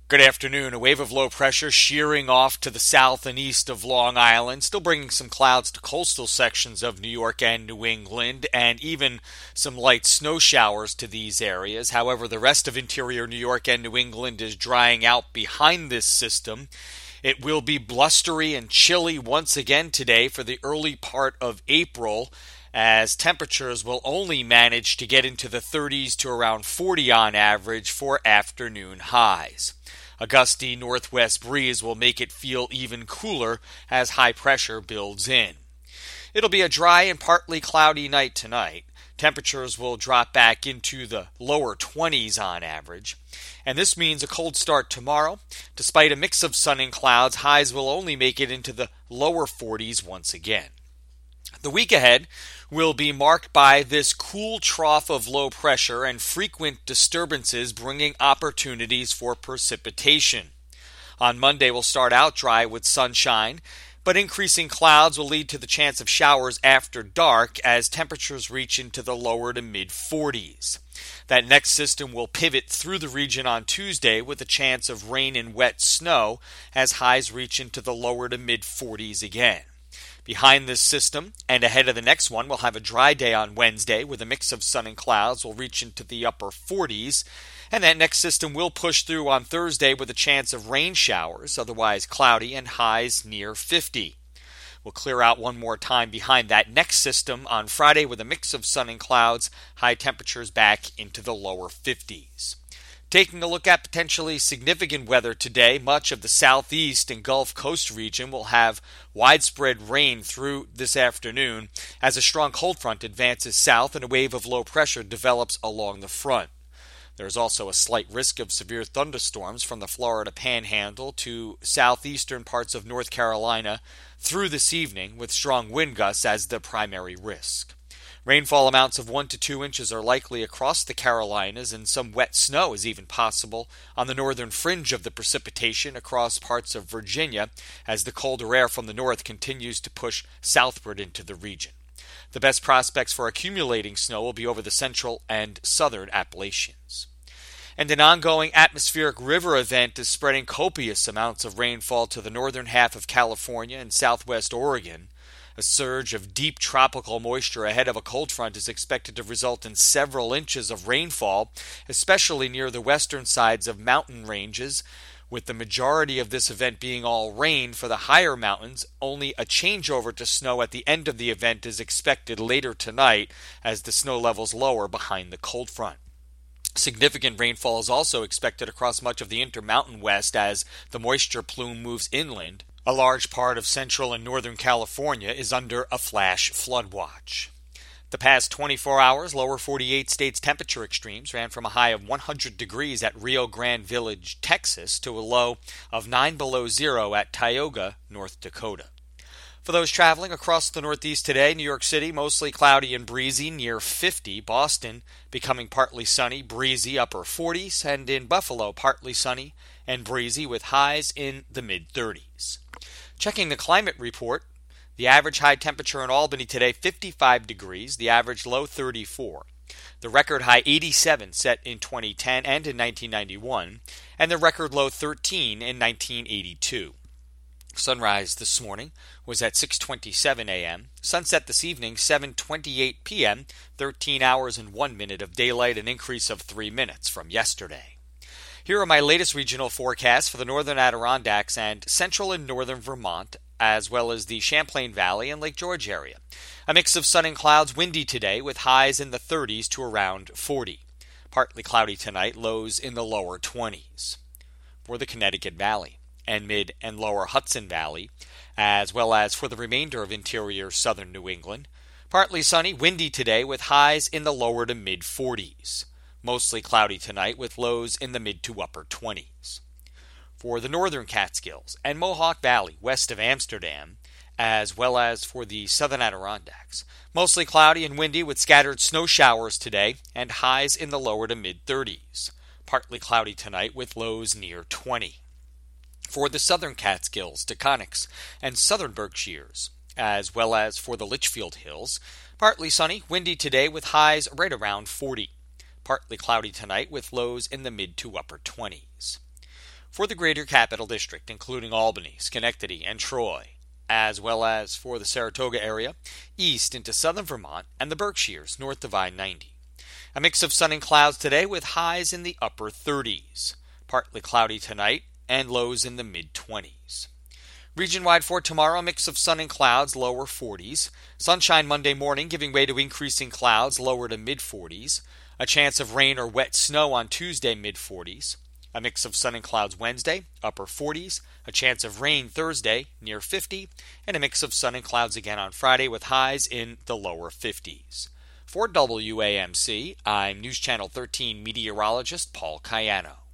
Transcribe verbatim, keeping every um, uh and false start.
Good afternoon. A wave of low pressure shearing off to the south and east of Long Island, still bringing some clouds to coastal sections of New York and New England, and even some light snow showers to these areas. However, the rest of interior New York and New England is drying out behind this system. It will be blustery and chilly once again today for the early part of April, as temperatures will only manage to get into the thirties to around forty on average for afternoon highs. A gusty northwest breeze will make it feel even cooler as high pressure builds in. It'll be a dry and partly cloudy night tonight. Temperatures will drop back into the lower twenties on average. And this means a cold start tomorrow. Despite a mix of sun and clouds, highs will only make it into the lower forties once again. The week ahead will be marked by this cool trough of low pressure and frequent disturbances bringing opportunities for precipitation. On Monday, we'll start out dry with sunshine, but increasing clouds will lead to the chance of showers after dark as temperatures reach into the lower to mid forties. That next system will pivot through the region on Tuesday with a chance of rain and wet snow as highs reach into the lower to mid forties again. Behind this system and ahead of the next one, we'll have a dry day on Wednesday with a mix of sun and clouds will reach into the upper forties. And that next system will push through on Thursday with a chance of rain showers, otherwise cloudy and highs near fifty. We'll clear out one more time behind that next system on Friday with a mix of sun and clouds, high temperatures back into the lower fifties. Taking a look at potentially significant weather today, much of the southeast and Gulf Coast region will have widespread rain through this afternoon as a strong cold front advances south and a wave of low pressure develops along the front. There's also a slight risk of severe thunderstorms from the Florida Panhandle to southeastern parts of North Carolina through this evening, with strong wind gusts as the primary risk. Rainfall amounts of one to two inches are likely across the Carolinas, and some wet snow is even possible on the northern fringe of the precipitation across parts of Virginia as the colder air from the north continues to push southward into the region. The best prospects for accumulating snow will be over the central and southern Appalachians. And an ongoing atmospheric river event is spreading copious amounts of rainfall to the northern half of California and southwest Oregon. A surge of deep tropical moisture ahead of a cold front is expected to result in several inches of rainfall, especially near the western sides of mountain ranges, with the majority of this event being all rain. For the higher mountains, only a changeover to snow at the end of the event is expected later tonight as the snow levels lower behind the cold front. Significant rainfall is also expected across much of the Intermountain West as the moisture plume moves inland. A large part of central and northern California is under a flash flood watch. The past twenty-four hours, lower forty-eight states' temperature extremes ran from a high of one hundred degrees at Rio Grande Village, Texas, to a low of nine below zero at Tioga, North Dakota. For those traveling across the Northeast today, New York City mostly cloudy and breezy near fifty, Boston becoming partly sunny, breezy upper forties, and in Buffalo partly sunny and breezy with highs in the mid thirties. Checking the climate report, the average high temperature in Albany today fifty-five degrees, the average low thirty-four. The record high eighty-seven set in twenty ten and in nineteen ninety-one, and the record low thirteen in nineteen eighty-two. Sunrise this morning was at six twenty-seven a.m. Sunset this evening seven twenty-eight p.m., thirteen hours and one minute of daylight, an increase of three minutes from yesterday. Here are my latest regional forecasts for the northern Adirondacks and central and northern Vermont, as well as the Champlain Valley and Lake George area. A mix of sun and clouds, windy today with highs in the thirties to around forty. Partly cloudy tonight, lows in the lower twenties. For the Connecticut Valley and mid and lower Hudson Valley, as well as for the remainder of interior southern New England, partly sunny, windy today with highs in the lower to mid forties. Mostly cloudy tonight with lows in the mid to upper twenties. For the northern Catskills and Mohawk Valley west of Amsterdam, as well as for the southern Adirondacks, mostly cloudy and windy with scattered snow showers today and highs in the lower to mid thirties. Partly cloudy tonight with lows near twenty. For the southern Catskills, Taconics, and southern Berkshires, as well as for the Litchfield Hills, partly sunny, windy today with highs right around forty. Partly cloudy tonight with lows in the mid to upper twenties. for the Greater Capital District, including Albany, Schenectady, and Troy, as well as for the Saratoga area, east into southern Vermont, and the Berkshires, north of I ninety. A mix of sun and clouds today with highs in the upper thirties. Partly cloudy tonight and lows in the mid-twenties. Region-wide for tomorrow, a mix of sun and clouds, lower forties. Sunshine Monday morning, giving way to increasing clouds, lower to mid-forties. A chance of rain or wet snow on Tuesday, mid-forties. A mix of sun and clouds Wednesday, upper forties. A chance of rain Thursday, near fifty. And a mix of sun and clouds again on Friday with highs in the lower fifties. For W A M C, I'm News Channel thirteen meteorologist Paul Cayano.